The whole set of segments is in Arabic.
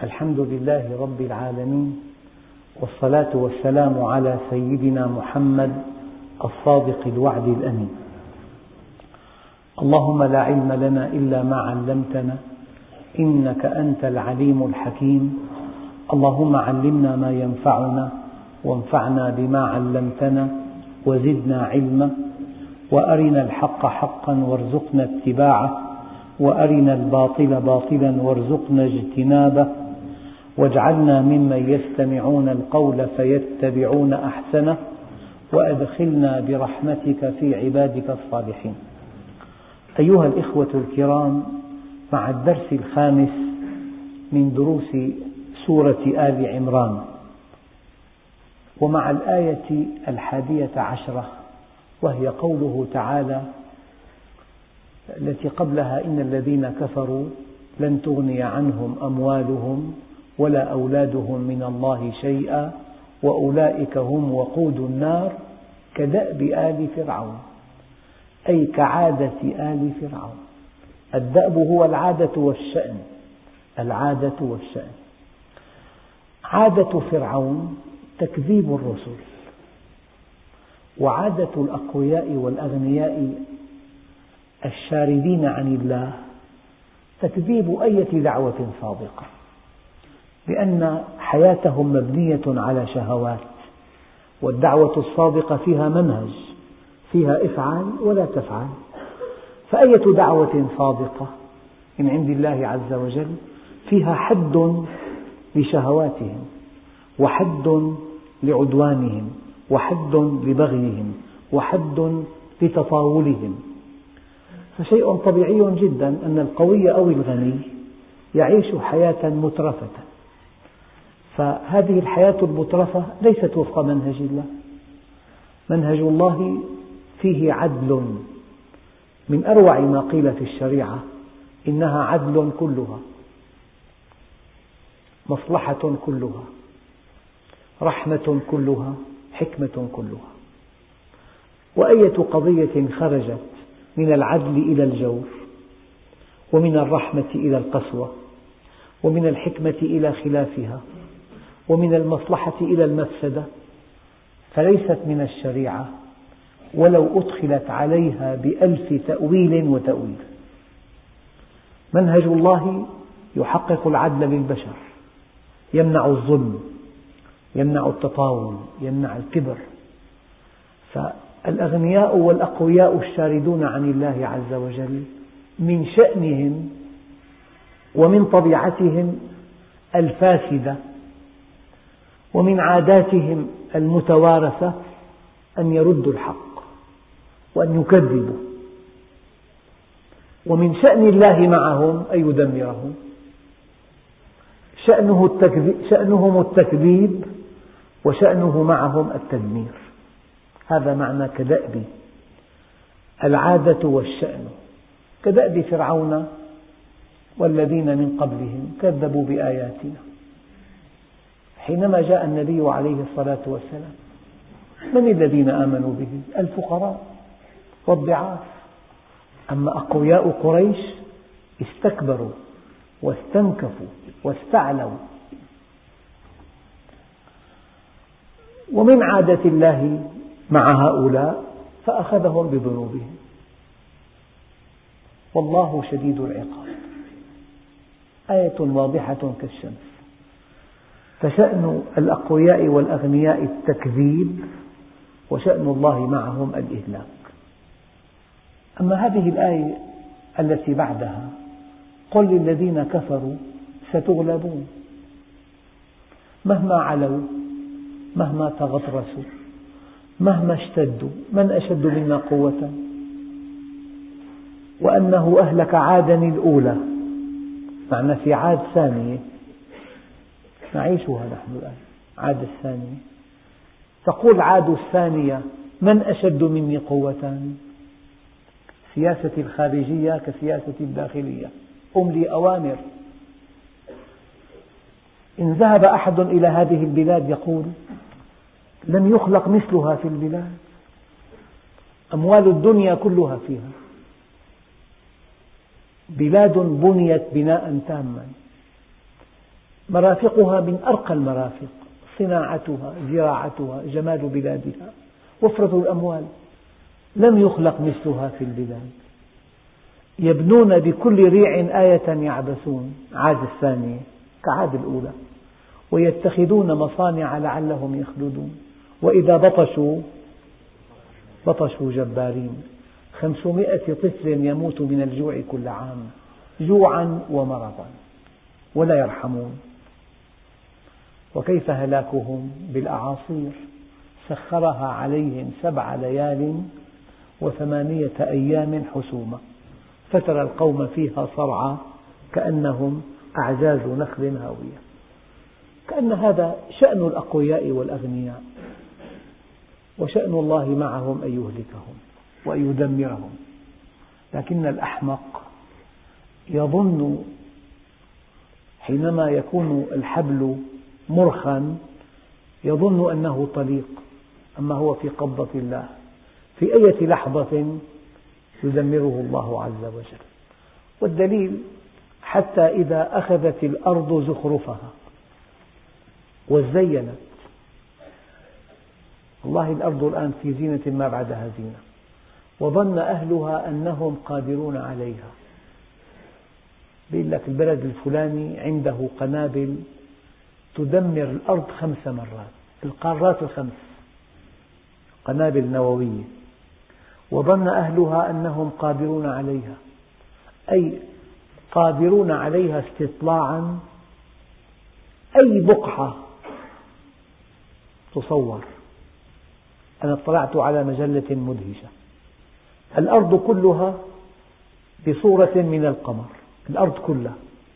الحمد لله رب العالمين، والصلاة والسلام على سيدنا محمد الصادق الوعد الأمين. اللهم لا علم لنا إلا ما علمتنا إنك أنت العليم الحكيم. اللهم علمنا ما ينفعنا وانفعنا بما علمتنا وزدنا علما، وأرنا الحق حقا وارزقنا اتباعه، وأرنا الباطل باطلا وارزقنا اجتنابه، واجعلنا ممن يستمعون القول فيتبعون أحسنه، وأدخلنا برحمتك في عبادك الصالحين. أيها الإخوة الكرام، مع الدرس الخامس من دروس سورة آل عمران، ومع الآية 11، وهي قوله تعالى التي قبلها: إن الذين كفروا لن تغني عنهم أموالهم ولا أولادهم من الله شيئا وأولئك هم وقود النار كدأب آل فرعون، أي كعادة آل فرعون. الدأب هو العادة والشأن، العادة والشأن. عادة فرعون تكذيب الرسل، وعادة الأقوياء والأغنياء الشاردين عن الله تكذيب أية دعوة صادقة، لأن حياتهم مبنية على شهوات، والدعوة الصادقة فيها منهج، فيها افعل ولا تفعل. فأية دعوة صادقة من عند الله عز وجل فيها حد لشهواتهم، وحد لعدوانهم، وحد لبغيهم، وحد لتطاولهم. فشيء طبيعي جدا أن القوي أو الغني يعيش حياة مترفة، فهذه الحياة المترفة ليست وفق منهج الله. منهج الله فيه عدل، من أروع ما قيل في الشريعة إنها عدل كلها، مصلحة كلها، رحمة كلها، حكمة كلها. وأية قضية خرجت من العدل إلى الجور، ومن الرحمة إلى القسوة، ومن الحكمة إلى خلافها، ومن المصلحة إلى المفسدة، فليست من الشريعة ولو أدخلت عليها ب1000 تأويل وتأويل. منهج الله يحقق العدل للبشر، يمنع الظلم، يمنع التطاول، يمنع الكبر. فالأغنياء والأقوياء الشاردون عن الله عز وجل من شأنهم ومن طبيعتهم الفاسدة ومن عاداتهم المتوارثة أن يردوا الحق وأن يكذبوا، ومن شأن الله معهم أن يدمرهم. شأنهم التكذيب، وشأنه معهم التدمير. هذا معنى كدأب، العادة والشأن، كدأب فرعون والذين من قبلهم كذبوا بآياتنا. حينما جاء النبي عليه الصلاة والسلام، من الذين آمنوا به؟ الفقراء والضعاف. أما أقوياء قريش استكبروا واستنكفوا واستعلوا. ومن عادة الله مع هؤلاء فأخذهم بذنوبهم، والله شديد العقاب. آية واضحة كالشمس. فشأن الأقوياء والأغنياء التكذيب، وشأن الله معهم الإهلاك. أما هذه الآية التي بعدها: قل للذين كفروا ستغلبون. مهما علوا، مهما تغطرسوا، مهما اشتدوا، من أشد منا قوة؟ وأنه أهلك عادا الأولى، معنى في عاد ثانية نعيشها نحن الآن، عاد الثانية. تقول عاد الثانية: من أشد مني قوة؟ سياسة الخارجية كسياسة الداخلية، أملي أوامر. إن ذهب أحد إلى هذه البلاد يقول: لم يخلق مثلها في البلاد، أموال الدنيا كلها فيها، بلاد بنيت بناء تاما، مرافقها من أرقى المرافق، صناعتها، زراعتها، جمال بلادها، وفرة الأموال، لم يخلق مثلها في البلاد. يبنون بكل ريع آية يعبثون، عاد الثانية كعاد الأولى، ويتخذون مصانع لعلهم يخلدون، وإذا بطشوا جبارين. 500 طفل يموت من الجوع كل عام، جوعا ومرضا، ولا يرحمون. وكيف هلاكهم؟ بالأعاصير سخرها عليهم 7 ليال و8 أيام حسوما، فترى القوم فيها صرعى كأنهم أعجاز نخل هاوية. كأن هذا شأن الأقوياء والأغنياء، وشأن الله معهم أن يهلكهم وأن يدمرهم. لكن الأحمق يظن حينما يكون الحبل مرخا يظن أنه طليق، أما هو في قبضة الله، في أي لحظة يدمره الله عز وجل. والدليل حتى إذا أخذت الأرض زخرفها وزينت، والله الأرض الآن في زينة ما بعدها زينة، وظن أهلها أنهم قادرون عليها. بيقول لك البلد الفلاني عنده قنابل تدمر الأرض 5 مرات، القارات ال5 قنابل نووية، وظن أهلها أنهم قادرون عليها، أي قادرون عليها استطلاعا. أي بقعة تصور. أنا اطلعت على مجلة مدهشة، الأرض كلها بصورة من القمر، الأرض كلها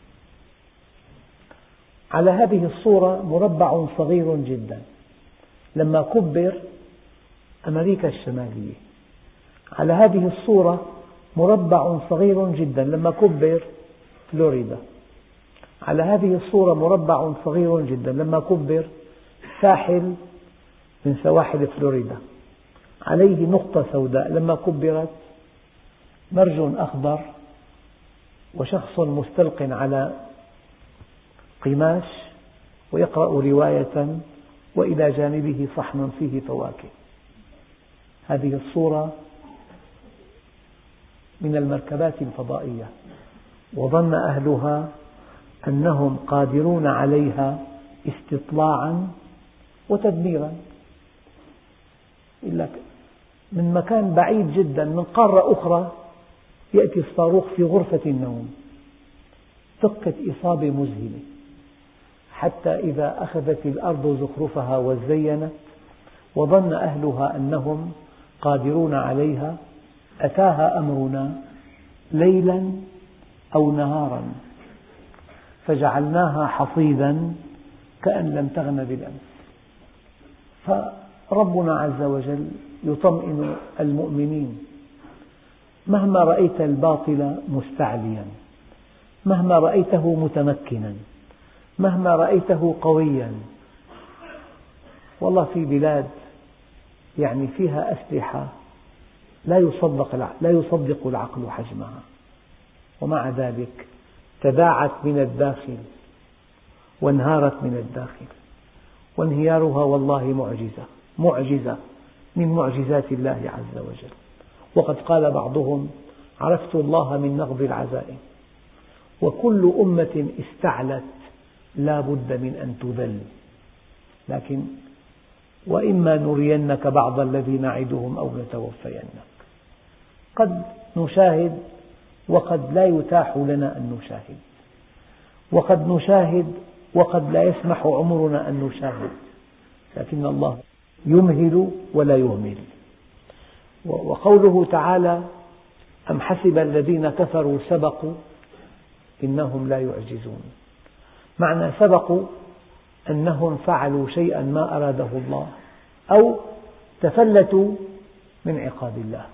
على هذه الصورة مربع صغير جدا، لما كبر أمريكا الشمالية. على هذه الصورة مربع صغير جدا، لما كبر فلوريدا. على هذه الصورة مربع صغير جدا، لما كبر ساحل من سواحل فلوريدا، عليه نقطة سوداء، لما كبرت مرج أخضر، وشخص مستلق على قماش ويقرأ رواية، وإلى جانبه صحن فيه فواكه. هذه الصورة من المركبات الفضائية، وظن أهلها أنهم قادرون عليها استطلاعا وتدميرا. يقول لك من مكان بعيد جدا، من قارة أخرى، يأتي الصاروخ في غرفة النوم، دقة إصابة مذهلة، حتى إذا أخذت الأرض زخرفها وزينت وظن أهلها أنهم قادرون عليها أتاها أمرنا ليلا أو نهارا فجعلناها حصيدا كأن لم تغن بالأمس. فربنا عز وجل يطمئن المؤمنين: مهما رأيت الباطل مستعليا، مهما رأيته متمكنا، مهما رأيته قويا، والله في بلاد يعني فيها أسلحة لا يصدق العقل حجمها، ومع ذلك تداعت من الداخل وانهارت من الداخل، وانهيارها والله معجزة من معجزات الله عز وجل. وقد قال بعضهم: عرفت الله من نقض العزائم، وكل أمة استعلت لا بد من أن تذل، لكن وإما نرينك بعض الذي نعدهم أو نتوفينك. قد نشاهد وقد لا يتاح لنا أن نشاهد، وقد نشاهد وقد لا يسمح عمرنا أن نشاهد، لكن الله يمهل ولا يهمل. وقوله تعالى: أم حسب الذين كفروا سبقوا إنهم لا يعجزون. معنى سبقوا أنهم فعلوا شيئا ما أراده الله، أو تفلتوا من عقاب الله.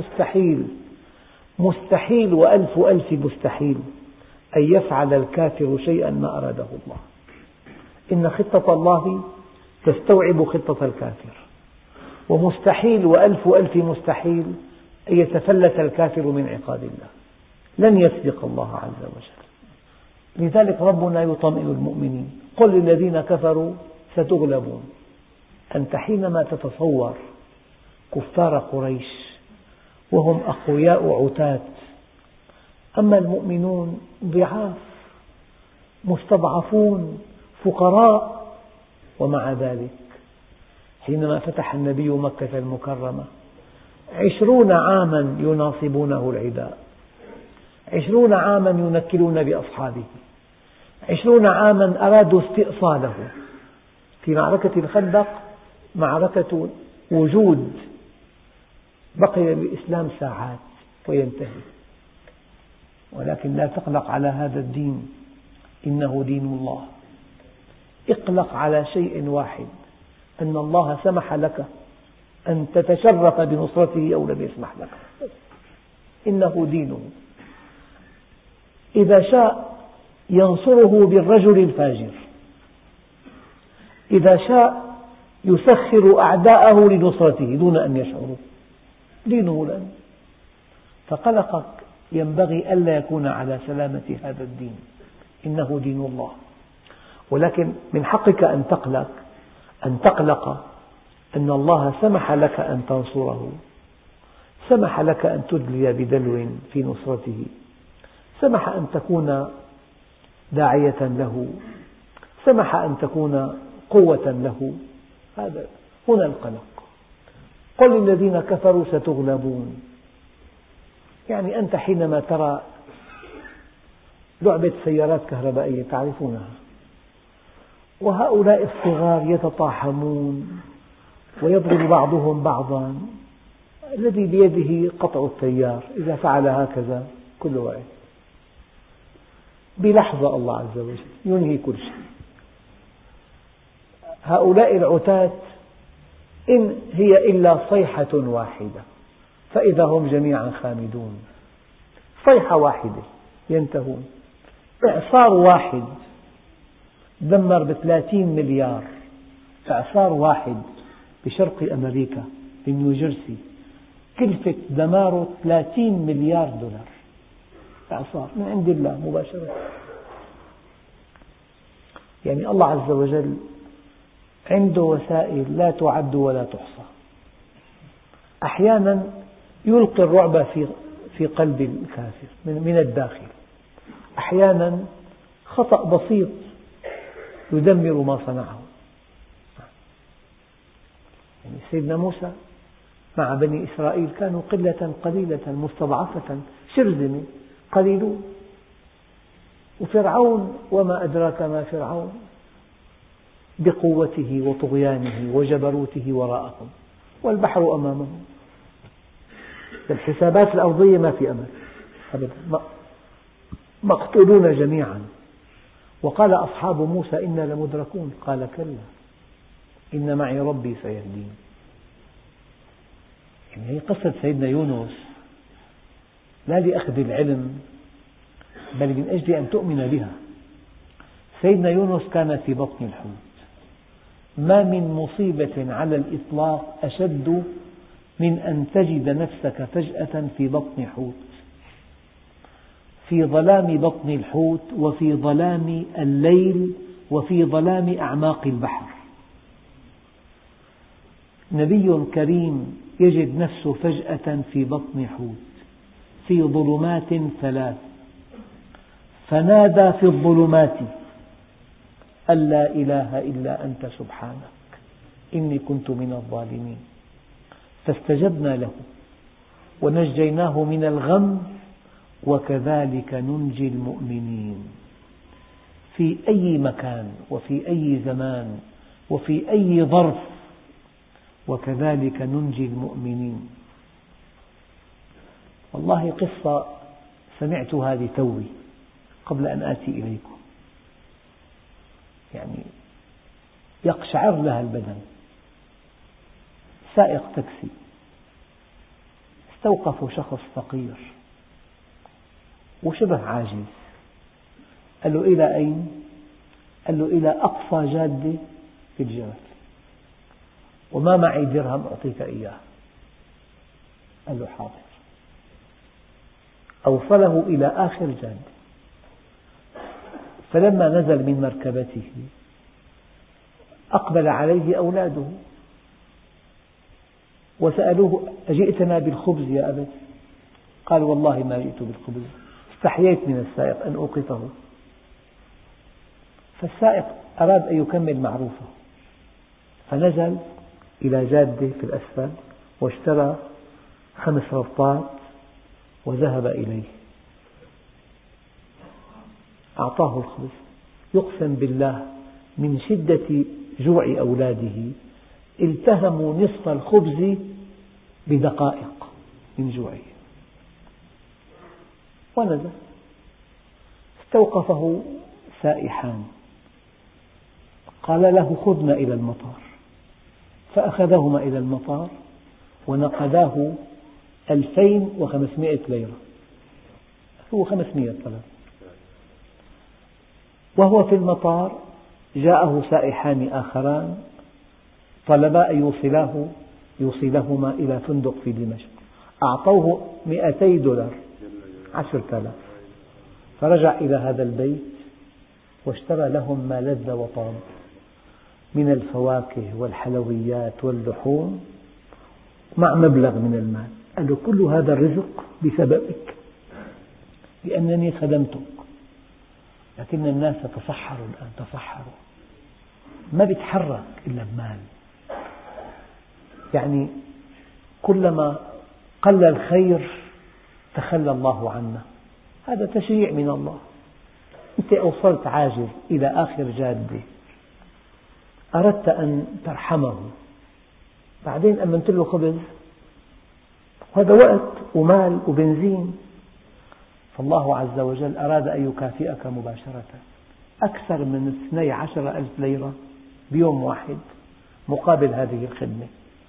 مستحيل وألف ألف مستحيل أن يفعل الكافر شيئا ما أراده الله. إن خطة الله تستوعب خطة الكافر، ومستحيل وألف ألف مستحيل أن يتفلت الكافر من عقاب الله، لن يسبق الله عز وجل. لذلك ربنا يطمئن المؤمنين: قل للذين كفروا ستغلبون. أنت حينما تتصور كفار قريش وهم أقوياء عتاة، أما المؤمنون ضعاف مستضعفون فقراء، ومع ذلك حينما فتح النبي مكة المكرمة 20 عاما يناصبونه العداء، 20 عاما ينكلون بأصحابه، 20 عاما أرادوا استئصاله. في معركة الخندق معركة وجود، بقي للإسلام ساعات وينتهي، ولكن لا تقلق على هذا الدين، إنه دين الله. اقلق على شيء واحد، أن الله سمح لك أن تتشرف بنصرته أو لم يسمح لك، إنه دينه. إذا شاء ينصره بالرجل الفاجر، إذا شاء يسخر أعداءه لنصرته دون أن يشعروا، دينه لن. فقلقك ينبغي ألا يكون على سلامة هذا الدين، إنه دين الله. ولكن من حقك أن تقلق أن الله سمح لك أن تنصره، سمح لك أن تدلي بدلو في نصرته، سمح أن تكون داعية له، سمح أن تكون قوة له. هذا هنا القلق. قل للذين كفروا ستغلبون، يعني أنت حينما ترى لعبة سيارات كهربائية تعرفونها، وهؤلاء الصغار يتطاحنون ويضرب بعضهم بعضا، الذي بيده قطع التيار إذا فعل هكذا كل واحد بلحظة الله عز وجل ينهي كل شيء. هؤلاء العتاة إن هي إلا صيحة واحدة فإذا هم جميعا خامدون، صيحة واحدة ينتهون. إعصار واحد دمر ب30 مليار، إعصار واحد بشرق أمريكا بنيوجيرسي كلفة دماره 30 مليار دولار، إعصار من عند الله مباشرة. يعني الله عز وجل عنده وسائل لا تعد ولا تحصى. أحيانا يلقي الرعب في قلب الكافر من الداخل، أحيانا خطأ بسيط يدمر ما صنعه. يعني سيدنا موسى مع بني إسرائيل كانوا قلة قليلة مستضعفة شرذمة قليلون، وفرعون وما أدراك ما فرعون بقوته وطغيانه وجبروته وراءهم والبحر أمامهم. بالحسابات الأرضية ما في أمل أبدا، مقتولون جميعا. وقال أصحاب موسى إنا لمدركون، قال كلا إن معي ربي سيهدين. يعني هي قصة سيدنا يونس لا لأخذ العلم بل من أجل أن تؤمن بها. سيدنا يونس كان في بطن الحوت، ما من مصيبة على الإطلاق أشد من أن تجد نفسك فجأة في بطن حوت، في ظلام بطن الحوت وفي ظلام الليل وفي ظلام أعماق البحر. نبي كريم يجد نفسه فجأة في بطن حوت في ظلمات 3، فنادى في الظلمات أن لا إله إلا أنت سبحانك إني كنت من الظالمين، فاستجبنا له ونجيناه من الغم وكذلك ننجي المؤمنين. في أي مكان وفي أي زمان وفي أي ظرف، وكذلك ننجي المؤمنين. والله قصة سمعتها لتوي قبل أن آتي إليكم، يعني يقشعر لها البدن. سائق تاكسي استوقفه شخص فقير وشبه عاجز، قال له إلى أين؟ قال له إلى أقصى جادة في الجبل وما معي درهم أعطيك إياه. قال له حاضر. أوصله إلى آخر جادة، فلما نزل من مركبته أقبل عليه أولاده وسألوه: أجئتنا بالخبز يا أبت؟ قال: والله ما جئت بالخبز، استحييت من السائق أن أوقفه. فالسائق أراد أن يكمل معروفه، فنزل إلى جادة في الأسفل واشترى 5 ربطات وذهب إليه، أعطاه الخبز. يقسم بالله من شدة جوع أولاده التهموا نصف الخبز بدقائق من جوعه، ونزل. استوقفه سائحان، قال له: خذنا إلى المطار. فأخذهما إلى المطار ونقداه 2500 ليرة، هو 500 طلب. وهو في المطار جاءه سائحان آخران طلبا أن يوصلهما إلى فندق في دمشق، أعطوه $200، 10,000. فرجع إلى هذا البيت واشترى لهم ما لذ وطاب من الفواكه والحلويات واللحوم مع مبلغ من المال. قال له: كل هذا الرزق بسببك، لأنني خدمتك. لكن الناس تصحروا الآن، تصحروا، ما بيتحرك إلا بمال. يعني كلما قل الخير تخلى الله عنا، هذا تشريع من الله. أنت أوصلت عاجز إلى آخر جادة، أردت أن ترحمه، بعدين أمنت له خبز، هذا وقت ومال وبنزين. فالله عز وجل أراد أن يكافئك مباشرة أكثر من 12,000 ليرة بيوم واحد مقابل هذه الخدمة.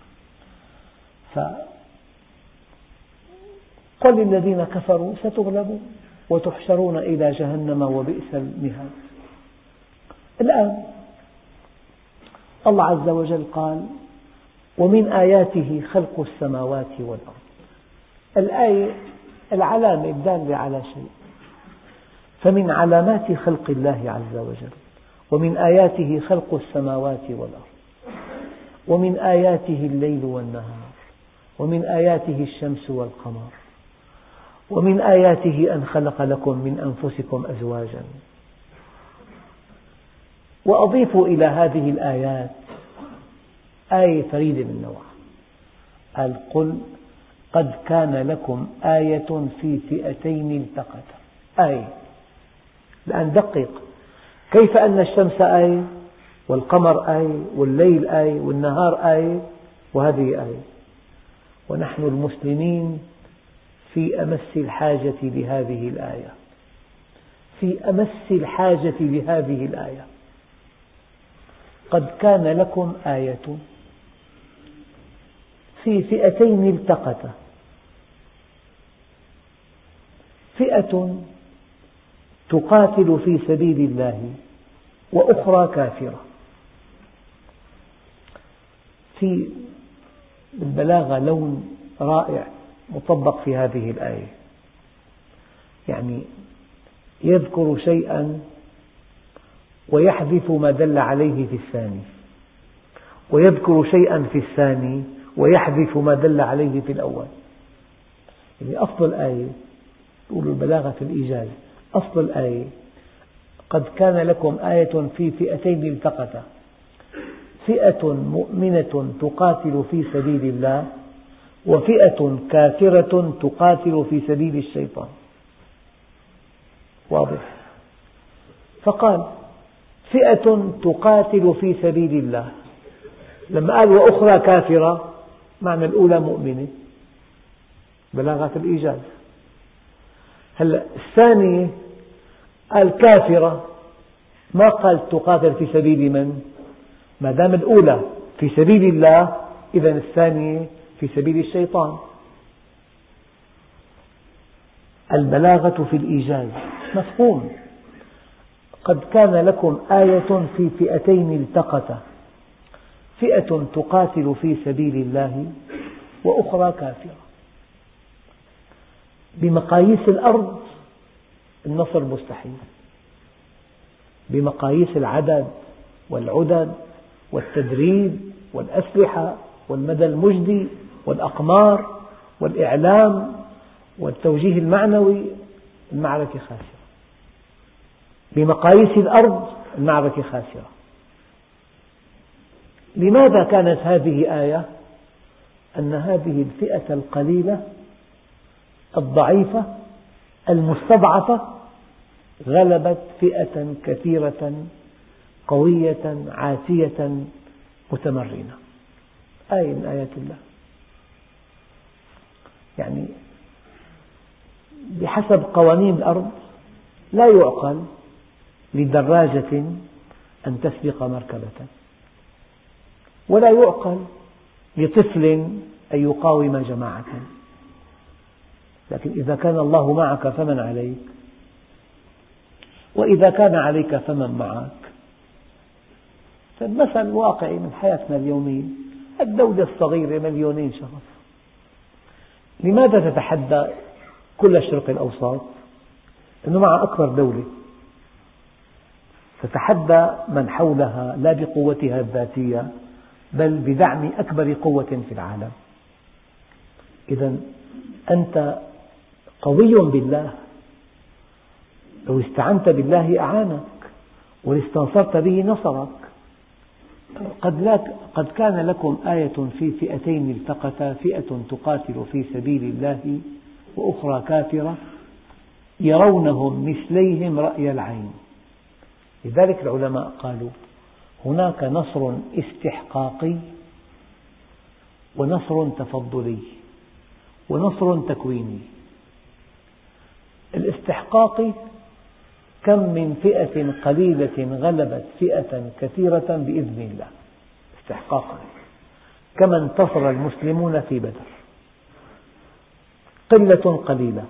فقل للذين كفروا: ستغلبون وتحشرون إلى جهنم وبئس المهاد. الآن الله عز وجل قال: ومن آياته خلق السماوات والأرض. الآية العلامة الدالة على شيء، فمن علامات خلق الله عز وجل: ومن آياته خلق السماوات والأرض، ومن آياته الليل والنهار، ومن آياته الشمس والقمر، ومن آياته أن خلق لكم من أنفسكم أزواجا. وأضيفوا إلى هذه الآيات آية فريدة من نوعها، قال: قل قد كان لكم آية في فئتين التقتا. آية. الآن دقق، كيف أن الشمس آية والقمر آية والليل آية والنهار آية وهذه آية، ونحن المسلمين في أمس الحاجة لهذه الآية، في أمس الحاجة لهذه الآية. قد كان لكم آية في فئتين التقتا، فئة تقاتل في سبيل الله وأخرى كافرة. في البلاغة لون رائع مطبق في هذه الآية، يعني يذكر شيئا ويحذف ما دل عليه في الثاني، ويذكر شيئا في الثاني ويحذف ما دل عليه في الأول. يعني أصل الآية، يقول البلاغة في الإيجاز، أصل الآية: قد كان لكم آية في فئتين التقتا، فئة مؤمنة تقاتل في سبيل الله وفئة كافرة تقاتل في سبيل الشيطان. واضح؟ فقال: فئة تقاتل في سبيل الله، لما قال وأخرى كافرة معنى الأولى مؤمنة، بلاغة الإيجاز. هلأ الثانية قال كافرة، ما قال تقاتل في سبيل من؟ ما دام الأولى في سبيل الله، إذن الثانية في سبيل الشيطان. البلاغة في الإيجاز مفهوم. قد كان لكم آية في فئتين التقتا، فئة تقاتل في سبيل الله وأخرى كافرة. بمقاييس الأرض النصر مستحيل، بمقاييس العدد والعدد والتدريب والأسلحة والمدى المجدي والأقمار والإعلام والتوجيه المعنوي، المعركة خاسرة. بمقاييس الأرض المعركة خاسرة. لماذا كانت هذه آية؟ أن هذه الفئة القليلة الضعيفة المستضعفة غلبت فئة كثيرة قوية عاتية متمرنة. آية من آيات الله. يعني بحسب قوانين الأرض لا يعقل لدراجة أن تسبق مركبة، ولا يعقل لطفل أن يقاوم جماعة، لكن إذا كان الله معك فمن عليك؟ وإذا كان عليك فمن معك؟ مثل واقعي من حياتنا اليومية، الدولة الصغيرة 2,000,000 شخص، لماذا تتحدى كل الشرق الأوسط؟ لأنه مع أكبر دولة، تتحدى من حولها لا بقوتها الذاتية بل بدعم أكبر قوة في العالم. إذا أنت قوي بالله، لو استعنت بالله أعانك، وإن استنصرت به نصرك. قد كان لكم آية في فئتين التقتا، فئة تقاتل في سبيل الله وأخرى كافرة يرونهم مثليهم رأي العين. لذلك العلماء قالوا هناك نصر استحقاقي ونصر تفضلي ونصر تكويني. الاستحقاقي كم من فئة قليلة غلبت فئة كثيرة بإذن الله، استحقاقا. كما انتصر المسلمون في بدر، قلة قليلة،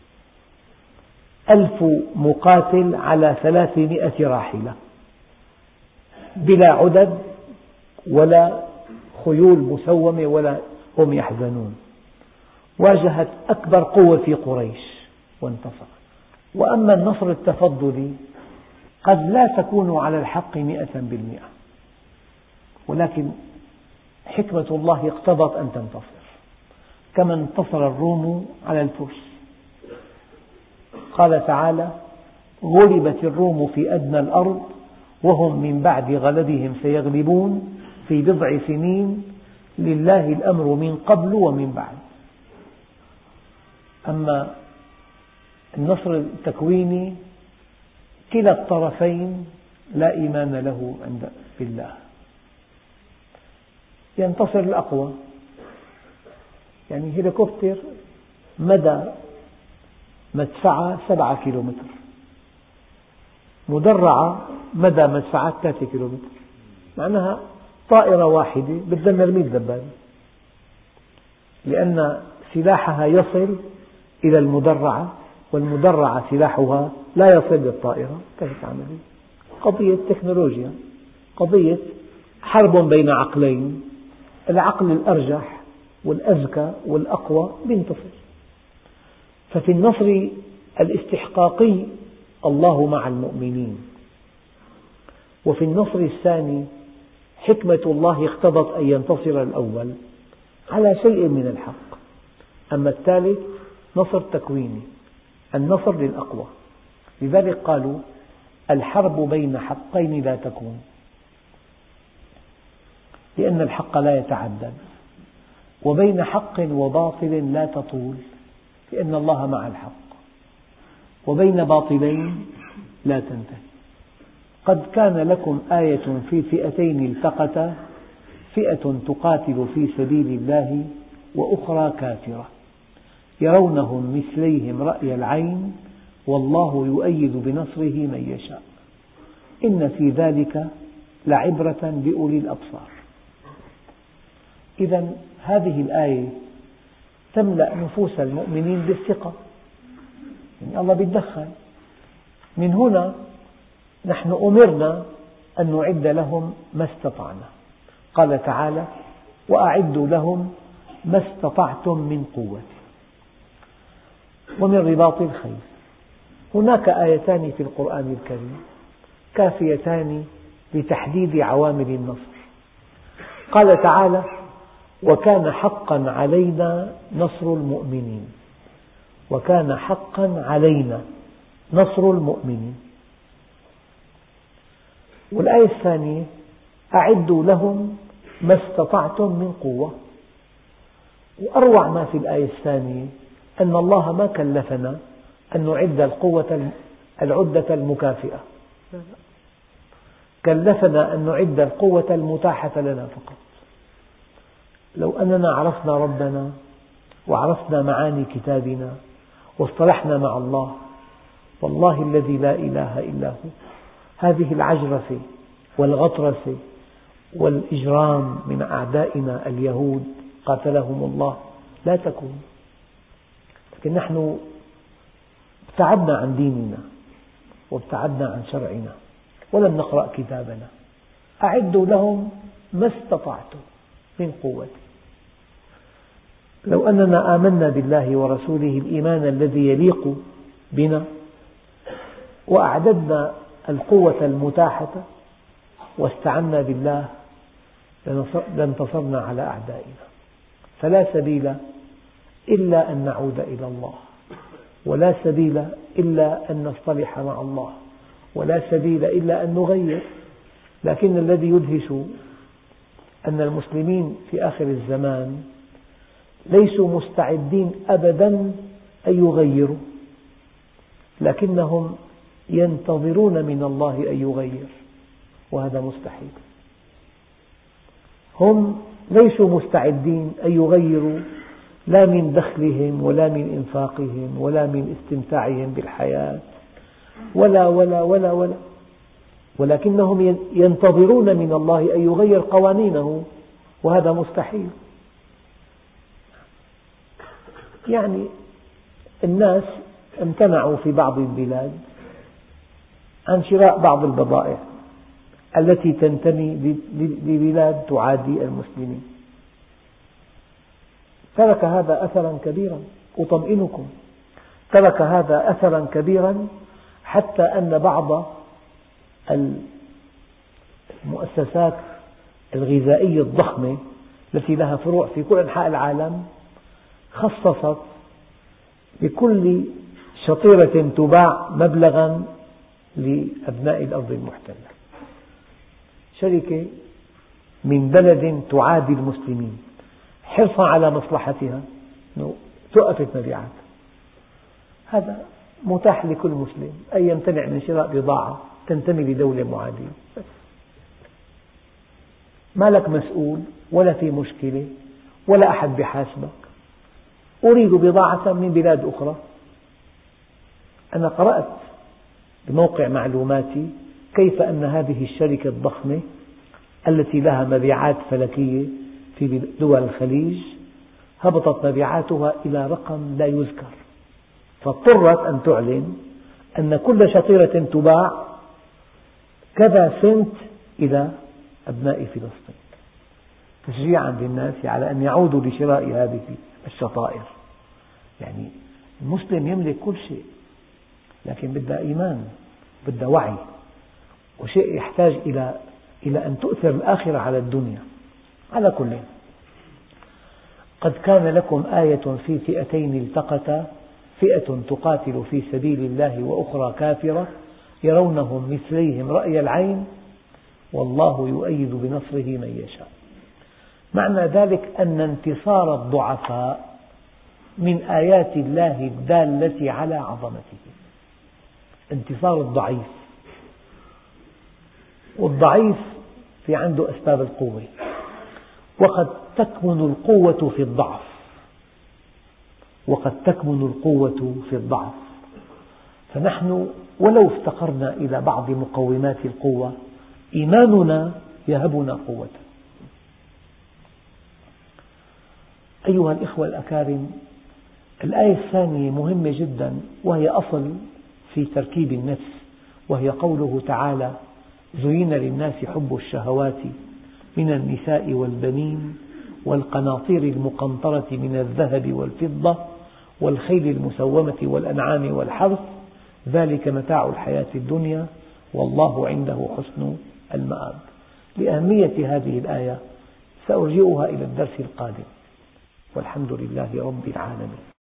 1000 مقاتل على 300 راحلة، بلا عدد ولا خيول مسومة ولا هم يحزنون، واجهت أكبر قوة في قريش وانتصرت. وأما النصر التفضلي قد لا تكون على الحق 100%، ولكن حكمة الله اقتضت أن تنتصر، كما انتصر الروم على الفرس. قال تعالى: غلبت الروم في أدنى الأرض وهم من بعد غلبهم سيغلبون في بضع سنين لله الأمر من قبل ومن بعد. أما النصر التكويني كلا الطرفين لا إيمان له بالله، ينتصر الأقوى. يعني هليكوبتر مدى مدفعها 7 كيلومتر، مدرعة مدى مدفعها 3 كيلومتر، معناها طائرة واحدة بتدمر 100 دبابة، لأن سلاحها يصل إلى المدرعة والمدرعة سلاحها لا يصل للطائرة. انتهت العملية. قضية تكنولوجيا، قضية حرب بين عقلين، العقل الأرجح والأذكى والأقوى بينتصر. ففي النصر الاستحقاقي الله مع المؤمنين، وفي النصر الثاني حكمة الله اقتضت أن ينتصر الأول على شيء من الحق. أما الثالث نصر تكويني، النصر للأقوى. لذلك قالوا الحرب بين حقين لا تكون، لأن الحق لا يتعدد، وبين حق وباطل لا تطول، لأن الله مع الحق، وبين باطلين لا تنتهي. قد كان لكم آية في فئتين التقتا، فئة تقاتل في سبيل الله وأخرى كافرة يرونهم مثليهم رأي العين والله يؤيد بنصره من يشاء إن في ذلك لعبرة لأولي الأبصار. إذا هذه الآية تملأ نفوس المؤمنين بالثقة، يعني الله يتدخل. من هنا نحن أمرنا أن نعد لهم ما استطعنا. قال تعالى: وأعدوا لهم ما استطعتم من قوة ومن رباط الخيل. هناك آيتان في القرآن الكريم كافيتان لتحديد عوامل النصر. قال تعالى: وكان حقا علينا نصر المؤمنين. وكان حقا علينا نصر المؤمنين. والآية الثانية: أعدوا لهم ما استطعتم من قوة. وأروع ما في الآية الثانية أن الله ما كلفنا أن نعد العدة المكافئة، كلفنا أن نعد القوة المتاحة لنا فقط. لو أننا عرفنا ربنا وعرفنا معاني كتابنا واصطلحنا مع الله، والله الذي لا إله إلا هو، هذه العجرفة والغطرسة والإجرام من أعدائنا اليهود قاتلهم الله لا تكون. لكن نحن ابتعدنا عن ديننا وابتعدنا عن شرعنا ولم نقرأ كتابنا. أعدوا لهم ما استطعتم من قوة. لو أننا آمنا بالله ورسوله الإيمان الذي يليق بنا وأعددنا القوة المتاحة واستعنا بالله لانتصرنا على أعدائنا. فلا سبيل إلا أن نعود إلى الله، ولا سبيل إلا أن نصطلح مع الله، ولا سبيل إلا أن نغير. لكن الذي يدهش أن المسلمين في آخر الزمان ليسوا مستعدين أبدا أن يغيروا، لكنهم ينتظرون من الله أن يغير، وهذا مستحيل. هم ليسوا مستعدين أن يغيروا لا من دخلهم ولا من إنفاقهم ولا من استمتاعهم بالحياة ولا ولا ولا ولا، ولكنهم ينتظرون من الله أن يغير قوانينه، وهذا مستحيل. يعني الناس امتنعوا في بعض البلاد عن شراء بعض البضائع التي تنتمي لبلاد تعادي المسلمين. ترك هذا أثرا كبيرا، أطمئنكم، ترك هذا أثرا كبيرا، حتى أن بعض المؤسسات الغذائية الضخمة التي لها فروع في كل أنحاء العالم خصصت لكل شطيرة تباع مبلغا لأبناء الأرض المحتلة. شركة من بلد تعادي المسلمين حرصا على مصلحتها توقفت مبيعاتها. هذا متاح لكل مسلم أن يمتنع من شراء بضاعة تنتمي لدولة معادية، ما لك مسؤول ولا في مشكلة ولا أحد بحاسبك. أريد بضاعة من بلاد أخرى. أنا قرأت بموقع معلوماتي كيف أن هذه الشركة الضخمة التي لها مبيعات فلكية في دول الخليج هبطت مبيعاتها إلى رقم لا يذكر، فاضطرت أن تعلن أن كل شطيرة تباع كذا سنت إلى أبناء فلسطين، تشجيعا للناس على أن يعودوا لشراء هذه الشطائر. يعني المسلم يملك كل شيء، لكن بدها إيمان، بدها وعي، وشيء يحتاج إلى أن تؤثر الآخرة على الدنيا. على كل، قد كان لكم آية في فئتين التقتا، فئة تقاتل في سبيل الله وأخرى كافرة يرونهم مثليهم رأي العين والله يؤيد بنصره من يشاء. معنى ذلك أن انتصار الضعفاء من آيات الله الدالة على عظمته. انتصار الضعيف، والضعيف في عنده أسباب القوة، وقد تكمن القوة في الضعف، وقد تكمن القوة في الضعف. فنحن ولو افتقرنا إلى بعض مقومات القوة إيماننا يهبنا قوة. أيها الإخوة الأكارم، الآية الثانية مهمة جدا، وهي أصل في تركيب النفس، وهي قوله تعالى: زين للناس حب الشهوات من النساء والبنين والقناطير المقنطرة من الذهب والفضة والخيل المسومة والأنعام والحرث ذلك متاع الحياة الدنيا والله عنده حسن المآب. لأهمية هذه الآية سأرجئها إلى الدرس القادم، والحمد لله رب العالمين.